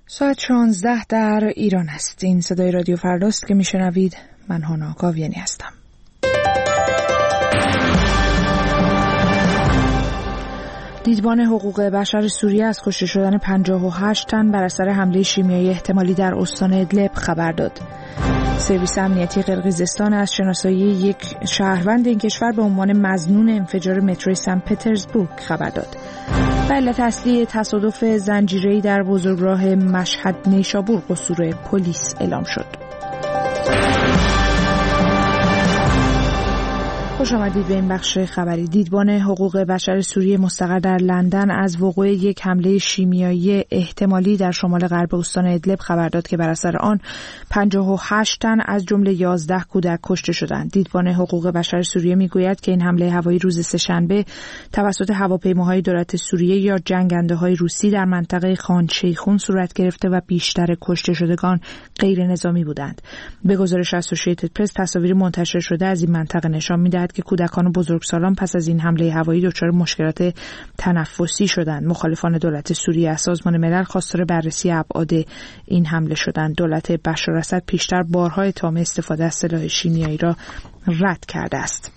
ساعت 16 در ایران است. این صدای رادیو فرداست که میشنوید. من هانا کاویانی هستم. دیدبان حقوق بشر سوریه از کشته شدن 58 تن بر اثر حمله شیمیایی احتمالی در استان ادلب خبر داد. سرویس امنیتی قرقیزستان از شناسایی یک شهروند این کشور به عنوان مظنون انفجار متروی سن پترزبورگ خبر داد. و علت اصلی تصادف زنجیره‌ای در بزرگراه مشهد نیشابور قصور پلیس اعلام شد. خوش آمدید به این بخش خبری. دیدبان حقوق بشر سوریه مستقر در لندن از وقوع یک حمله شیمیایی احتمالی در شمال غرب استان ادلب خبر داد که بر اثر آن 58 تن از جمله 11 کودک کشته شدند. دیدبان حقوق بشر سوریه میگوید که این حمله هوایی روز سه‌شنبه توسط هواپیماهای دولت سوریه یا جنگنده‌های روسی در منطقه خان شیخون صورت گرفته و بیشتر کشته شدگان غیر نظامی بودند. به گزارش اسوسییتد پرس تصاویر منتشر شده از این منطقه نشان می‌دهد که کودکان و بزرگسالان پس از این حمله هوایی دچار مشکلات تنفسی شدند. مخالفان دولت سوریه از سازمان ملل خواستار بررسی ابعاد این حمله شدند. دولت بشار اسد پیشتر بارها اتهام استفاده از سلاح شیمیایی را رد کرده است.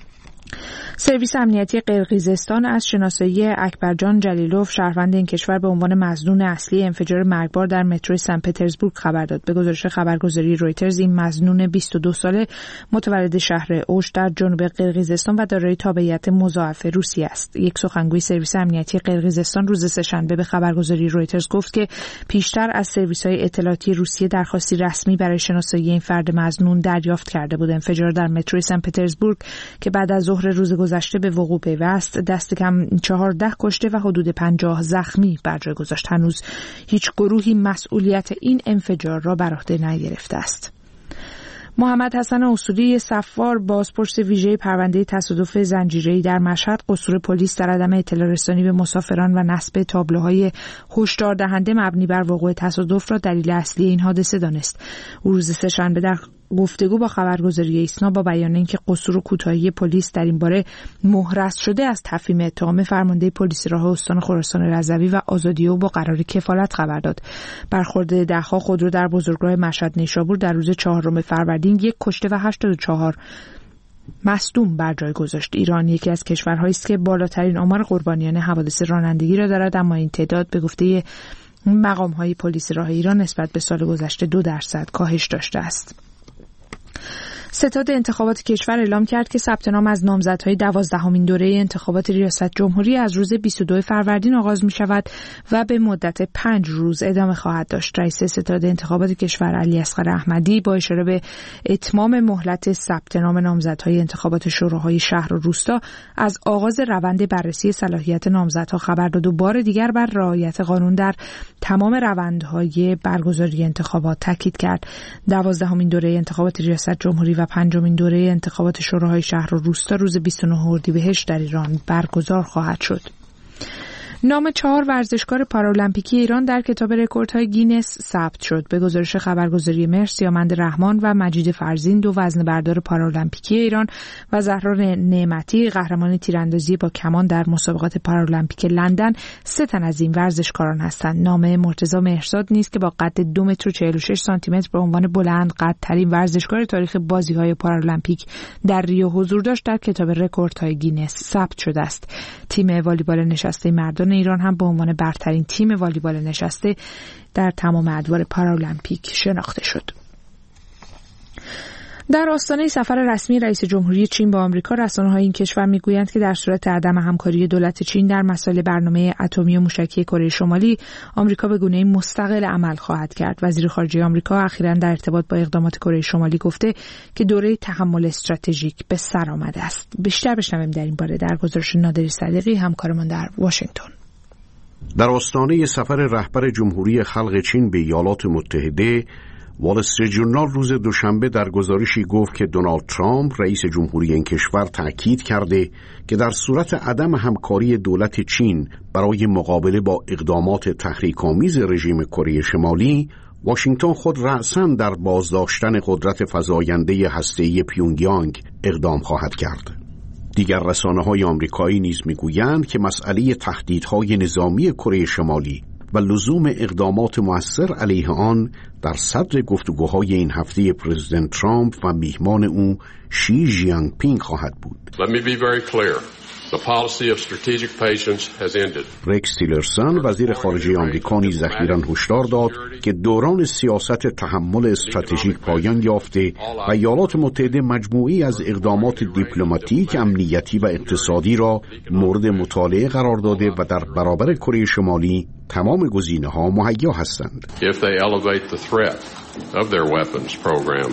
سرویس امنیتی قرقیزستان از شناسایی اکبرجان جلیلوف شهروند این کشور به عنوان مظنون اصلی انفجار مرگبار در متروی سن پترزبورگ خبر داد. به گزارش خبرگزاری رویترز این مظنون 22 ساله متولد شهر اوش در جنوب قرقیزستان و دارای تابعیت مضاعف روسیه است. یک سخنگوی سرویس امنیتی قرقیزستان روز سه‌شنبه به خبرگزاری رویترز گفت که پیشتر از سرویس‌های اطلاعاتی روسیه درخواستی رسمی برای شناسایی این فرد مظنون دریافت کرده بود. انفجار در متروی سن پترزبورگ که بعد از ظهر روز گذشته به وقوع پیوست دست کم 14 کشته و حدود 50 زخمی بر جای گذاشت. هنوز هیچ گروهی مسئولیت این انفجار را بر عهده نگرفته است. محمد حسن اصولی صفار بازپرس ویژه پرونده تصادف زنجیره‌ای در مشهد قصور پلیس در عدم اطلاع رسانی به مسافران و نصب تابلوهای هشدار دهنده مبنی بر وقوع تصادف را دلیل اصلی این حادثه دانست. او روز سه‌شنبه در گفتگو با خبرگزاری ایسنا با بیان اینکه قصور و کوتاهی پلیس در این باره محرز شده از تفهیم اتهام فرمانده پلیس راه استان خراسان رضوی و آزادیو با قرار کفالت خبر داد. برخورد ده‌ها خودرو در بزرگراه مشهد نیشابور در روز 4 فروردین 1 کشته و 84 مصدوم بر جای گذاشت. ایران یکی از کشورهایی است که بالاترین آمار قربانیان حوادث رانندگی را دارد، اما این تعداد به گفته مقام‌های پلیس راه ایران نسبت به سال گذشته 2% کاهش داشته است. ستاد انتخابات کشور اعلام کرد که ثبت نام از نامزدهای 12مین دوره انتخابات ریاست جمهوری از روز 22 فروردین آغاز می شود و به مدت 5 روز ادامه خواهد داشت. رئیس ستاد انتخابات کشور علی اصغر احمدی با اشاره به اتمام مهلت ثبت نام نامزدهای انتخابات شوراهای شهر و روستا از آغاز روند بررسی صلاحیت نامزدها خبر داد و بار دیگر بر رعایت قانون در تمام روندهای برگزاری انتخابات تاکید کرد. 12مین دوره انتخابات ریاست جمهوری و 5مین دوره انتخابات شوراهای شهر و روستا روز 29 اردیبهشت در ایران برگزار خواهد شد. نام 4 ورزشکار پارالمپیکی ایران در کتاب رکوردهای گینس ثبت شد. به گزارش خبرگزاری مهر، سیامند رحمان و مجید فرزین 2 وزنه‌بردار پارالمپیکی ایران و زهرا نعمتی قهرمان تیراندازی با کمان در مسابقات پارالمپیک لندن 3 تن از این ورزشکاران هستند. نام مرتضی مهرزاد نیز که با قد 2 متر و 46 سانتی متر به عنوان بلند قدترین ورزشکار تاریخ بازی‌های پارالمپیک در ریو حضور داشت در کتاب رکوردهای گینس ثبت شده است. تیم والیبال نشسته مردان ایران هم به عنوان برترین تیم والیبال نشسته در تمام ادوار پارالمپیک شناخته شد. در آستانه سفر رسمی رئیس جمهوری چین به آمریکا، رسانه‌های این کشور می‌گویند که در صورت عدم همکاری دولت چین در مسائل برنامه اتمی و موشکی کره شمالی، آمریکا به گونه‌ای مستقل عمل خواهد کرد. وزیر خارجه آمریکا اخیراً در ارتباط با اقدامات کره شمالی گفته که دوره تحمل استراتژیک به سر آمده است. بیشتر بشنویم در این باره در گزارش نادری صدیقی، همکارمان در واشنگتن. در آستانه سفر رهبر جمهوری خلق چین به ایالات متحده، وال استریت ژورنال روز دوشنبه در گزارشی گفت که دونالد ترامپ رئیس جمهوری این کشور تأکید کرده که در صورت عدم همکاری دولت چین برای مقابله با اقدامات تحریک‌آمیز رژیم کره شمالی، واشنگتن خود رأساً در بازداشتن قدرت فزاینده هسته‌ای پیونگیانگ اقدام خواهد کرد. دیگر رسانه‌های آمریکایی نیز می‌گویند که مسئله تهدیدهای نظامی کره شمالی و لزوم اقدامات مؤثر علیه آن در صدر گفتگوهای این هفته پرزیدنت ترامپ و میهمان او شی جینگ پینگ خواهد بود. Let me be very clear. The policy of strategic patience has ended. رکس تیلرسون وزیر خارجه آمریکا نیز اخیراً هشدار داد که دوران سیاست تحمل استراتژیک پایان یافته و ایالات متحده مجموعی از اقدامات دیپلماتیک، امنیتی و اقتصادی را مورد مطالعه قرار داده و در برابر کره شمالی تمام گزینه‌ها مهیا هستند. If they elevate the threat of their weapons program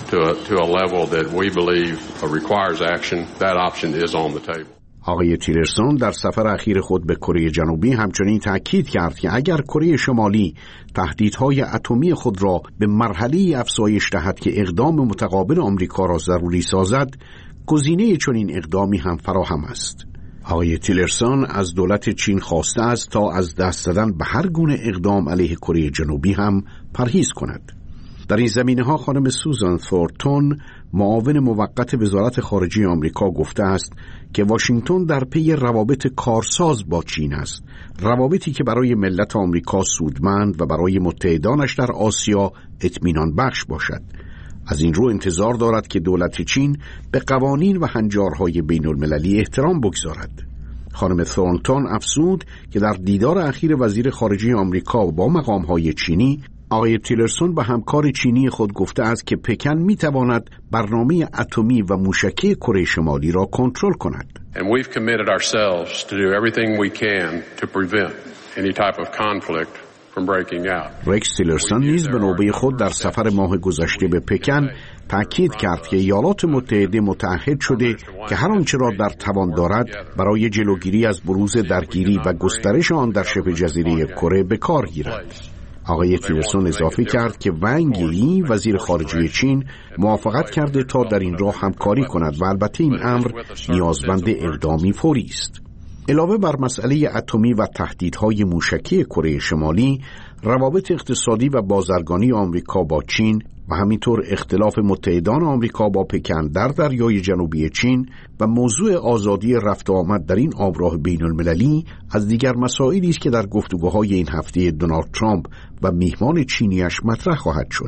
to a level that we believe requires action, that option is on the table. آقای تیلرسون در سفر اخیر خود به کره جنوبی همچنین تأکید کرد که اگر کره شمالی تهدیدهای اتمی خود را به مرحله افزایش دهد که اقدام متقابل آمریکا را ضروری سازد، گزینه چنین اقدامی هم فراهم است. آقای تیلرسون از دولت چین خواسته است تا از دست زدن به هر گونه اقدام علیه کره جنوبی هم پرهیز کند. در این زمینه‌ها خانم سوزان ثورنتون، معاون موقت وزارت خارجه آمریکا، گفته است که واشنگتن در پی روابط کارساز با چین است، روابطی که برای ملت آمریکا سودمند و برای متحدانش در آسیا اطمینان بخش باشد. از این رو انتظار دارد که دولت چین به قوانین و هنجارهای بین المللی احترام بگذارد. خانم ثورنتون افزود که در دیدار اخیر وزیر خارجه آمریکا با مقامهای چینی، آقای تیلرسون به همکار چینی خود گفته است که پکن میتواند برنامه اتمی و موشکی کره شمالی را کنترل کند. And we've committed ourselves to do everything we can to prevent any type of conflict from breaking out. رکس تیلرسون نیز به نوبه خود در سفر ماه گذشته به پکن تأکید کرد که ایالات متحده متعهد شده که هر آنچه را در توان دارد برای جلوگیری از بروز درگیری و گسترش آن در شبه جزیره کره به کار گیرد. آقای تیلرسون اضافه کرد که ونگ یی وزیر خارجه چین موافقت کرده تا در این راه همکاری کند و البته این امر نیازمند اقدامی فوری است. علاوه بر مسئله اتمی و تهدیدهای موشکی کره شمالی، روابط اقتصادی و بازرگانی آمریکا با چین و همینطور اختلاف متحدان آمریکا با پکن در دریای جنوبی چین و موضوع آزادی رفت و آمد در این آبراه بین المللی از دیگر مسائلی است که در گفتگوهای این هفته دونالد ترامپ و میهمان چینیش مطرح خواهد شد.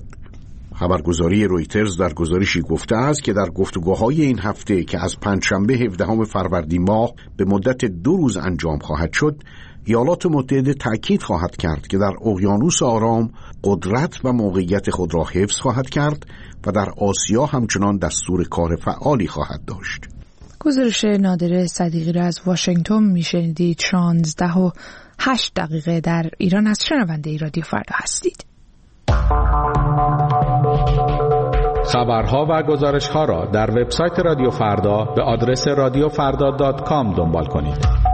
خبرگزاری رویترز در گزارشی گفته است که در گفتگوهای این هفته که از پنجشنبه 17 فروردین ماه به مدت 2 روز انجام خواهد شد، ایالات متحده تأکید خواهد کرد که در اقیانوس آرام قدرت و موقعیت خود را حفظ خواهد کرد و در آسیا همچنان دستور کار فعالی خواهد داشت. گزارش نادره صدیقی را از واشنگتن میشنیدید. 16:08 در ایران از شنونده رادیو فردا هستید. خبرها و گزارش‌ها را در وبسایت رادیو فردا به آدرس radiofarda.com دنبال کنید.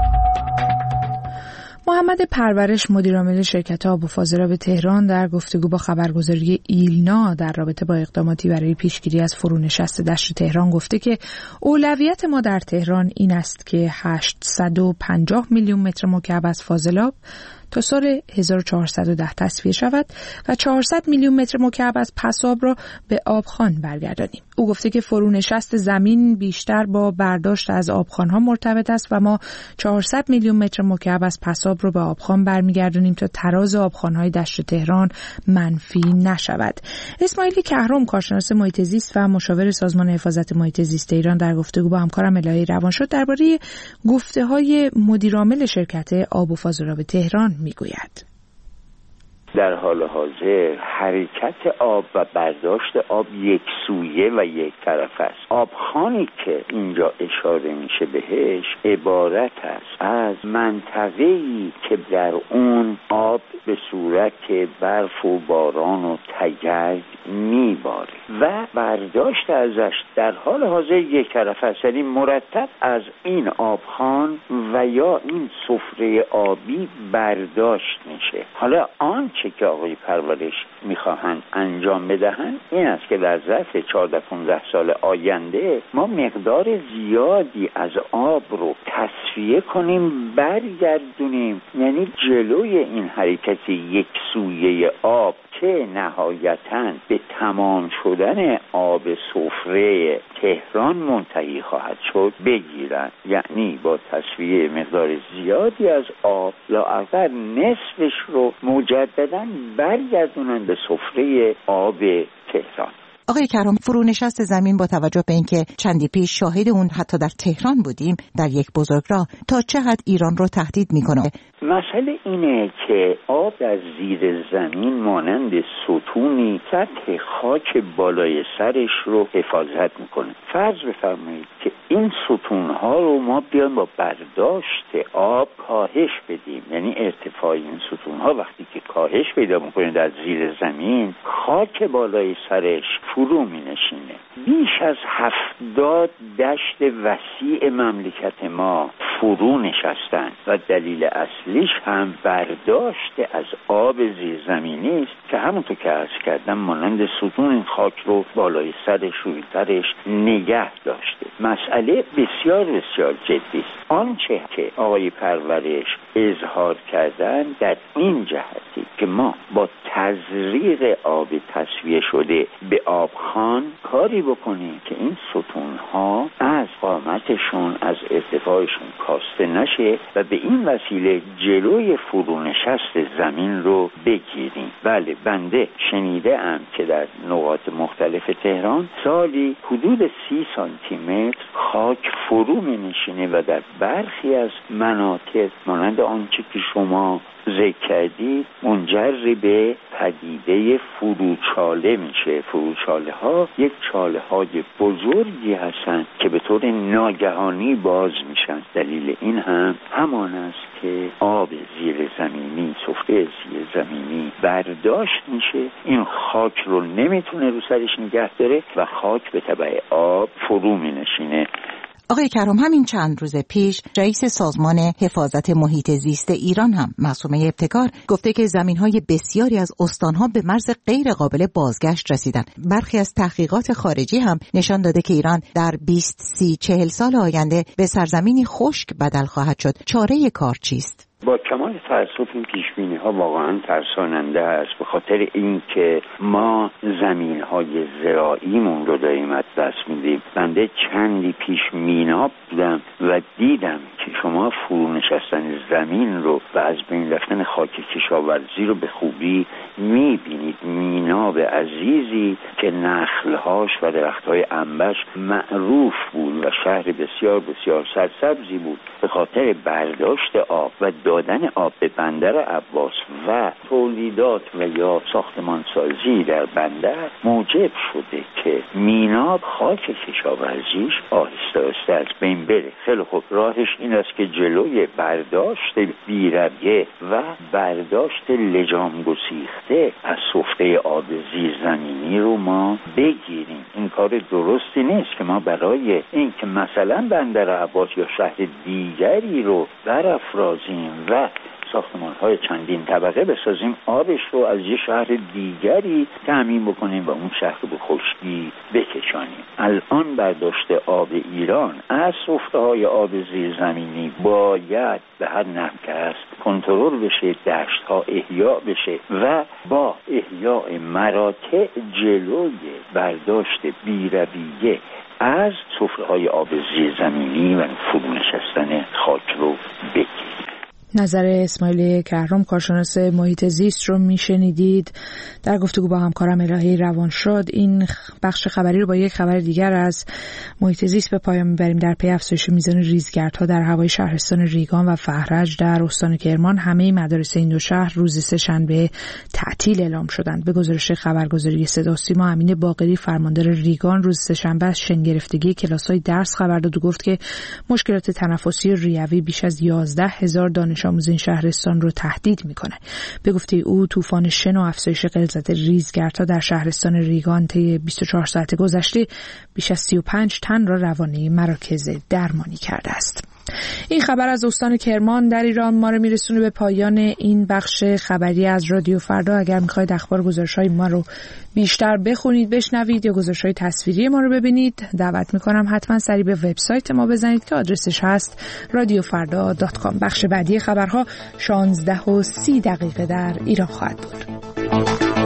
محمد پرورش، مدیرعامل شرکت آب و فاضلاب تهران، در گفتگو با خبرگزاری ایلنا در رابطه با اقداماتی برای پیشگیری از فرونشست دشت تهران گفته که اولویت ما در تهران این است که 850 میلیون متر مکعب از فاضلاب تا سال 1410 تصفیه شود و 400 میلیون متر مکعب از پساب را به آبخوان برگردانیم. او گفته که فرونشست زمین بیشتر با برداشت از آبخوان‌ها مرتبط است و ما 400 میلیون متر مکعب از پساب را به آبخوان برمیگردانیم تا تراز آبخوان‌های دشت تهران منفی نشود. اسماعیل کهرم، کارشناس محیط زیست و مشاور سازمان حفاظت محیط زیست ایران، در گفتگو با همکارم الهی روانشد درباره گفته‌های مدیرعامل شرکت آب و فاضلاب تهران میگوید. در حال حاضر حرکت آب و برداشت آب یک سویه و یک طرف است. آبخوانی که اینجا اشاره میشه بهش عبارت است از منطقه‌ای که در اون آب به صورت برف و باران و تگرگ میباره و برداشت ازش در حال حاضر یک طرف است، یعنی مرتب از این آبخوان و یا این سفره آبی برداشت میشه. حالا آنچه که آقای پرورش میخواهند انجام بدهند این است که در ظرف 14-15 سال آینده ما مقدار زیادی از آب رو تصفیه کنیم، برگردونیم، یعنی جلوی این حرکت یک سویه آب که نهایتاً به تمام شدن آب سفره تهران منتهی خواهد شد بگیرن، یعنی با تصفیه مقدار زیادی از آب لااقل نصفش رو مجدداً برگردونن به سفره آب تهران. آقای کرام، فرونشست زمین با توجه به اینکه چندی پیش شاهد اون حتی در تهران بودیم در یک بزرگراه، تا چه حد ایران رو تهدید میکنه؟ مسئله اینه که آب در زیر زمین مانند ستونی سطح خاک بالای سرش رو حفاظت میکنه. فرض بفرمایید که این ستونها رو ما بیایم با برداشت آب کاهش بدیم، یعنی ارتفاع این ستونها وقتی که کاهش پیدا میکنه در زیر زمین، خاک بالای سرش فرو می نشینه. بیش از 70 دشت وسیع مملکت ما فرو نشستند و دلیل اصلیش هم برداشت از آب زیرزمینی است که همونطور که عرض کردم مانند ستون این خاک رو بالای سرش روی سرش نگه داشته. مسئله بسیار بسیار جدی است. آنچه که آقای پرورش اظهار کردن در این جهتی که ما با تزریق آب تصفیه شده به آبخوان کاری بکنیم که این ستونها از قامتشون از ارتفاعشون کاسته نشه و به این وسیله جلوی فرونشست زمین رو بگیریم. بله، بنده شنیده ام که در نقاط مختلف تهران سالی حدود 30 سانتی متر خاک فرو می نشینه و در برخی از مناطق مانند آنچه که شما ذکر کردید منجر به پدیده فروچاله میشه. فروچاله ها یک چاله های بزرگی هستند که به طور ناگهانی باز میشن. دلیل این هم همان است که آب زیر زمینی، سفره زیر زمینی برداشت میشه، این خاک رو نمیتونه رو سرش نگه داره و خاک به تبع آب فرو مینشینه. آقای کرام، همین چند روز پیش رئیس سازمان حفاظت محیط زیست ایران هم معصومه ابتکار گفته که زمین‌های بسیاری از استان‌ها به مرز غیر قابل بازگشت رسیدن. برخی از تحقیقات خارجی هم نشان داده که ایران در 20 30 40 سال آینده به سرزمینی خشک بدل خواهد شد. چاره کار چیست؟ با کمال تأسف این پیشبینی ها واقعا ترساننده است، به خاطر اینکه ما زمین های زراعیمون رو داریم از دست میدیم. بنده چندی پیش مینا بودم و دیدم که شما فرونشستن زمین رو و از بین رفتن خاک کشاورزی رو به خوبی میبینید. میناب عزیزی که نخلهاش و درختهای انبش معروف بود و شهر بسیار بسیار سرسبزی بود، به خاطر برداشت آب و دادن آب به بندر عباس و تولیدات و یا ساختمانسازی در بندر موجب شده که میناب خاک کشاورزیش آهسته آهسته از بین بره. خیلی خوب، راهش این است که جلوی برداشت بی‌رویه و برداشت لجام گسیخته از سفره آب زیرزمینی رو ما بگیریم. این کار درستی نیست که ما برای این که مثلا بندر عباس یا شهر دیگری رو برافرازیم و ساختمان‌های چندین طبقه بسازیم، آبش رو از یه شهر دیگری تامین بکنیم و اون شهر رو به خشکی بکشانیم. الان برداشت آب ایران از سفره‌های آب زیرزمینی باید به هر نحو که هست کنترل بشه، دشت‌ها احیا بشه و با احیاء مراتع جلوی برداشت بی‌رویه از سفره‌های آب زیرزمینی و فرونشستن خاک رو بگیریم. نظر اسماعیل کهرم، کارشناس محیط زیست رو میشنیدید در گفتگو با همکارم الهی روانشاد. این بخش خبری رو با یک خبر دیگر از محیط زیست به پایان میبریم. در پی افزایش میزان ریزگردها در هوای شهرستان ریگان و فهرج در استان کرمان، همه مدارس این دو شهر روز سه‌شنبه تعطیل اعلام شدند. به گزارش خبرگزاری صدا و سیما، امین باقری فرماندار ریگان روز سه‌شنبه از شن گرفتگی کلاس‌های درس خبر داد و گفت که مشکلات تنفسی ریوی بیش از 11,000 دانش آموز این شهرستان رو تهدید میکنه. به گفته او، طوفان شن و افزایش غلظت ریزگردها در شهرستان ریگان طی 24 ساعت گذشته بیش از 35 تن را روانه مراکز درمانی کرده است. این خبر از استان کرمان در ایران ما رو میرسونه به پایان این بخش خبری از رادیو فردا. اگر میخواید اخبار گزارش‌های ما رو بیشتر بخونید، بشنوید یا گزارش‌های تصویری ما رو ببینید، دعوت میکنم حتما سریع به وبسایت ما بزنید که آدرسش هست radiofarda.com. بخش بعدی خبرها 16:30 در ایران خواهد بود.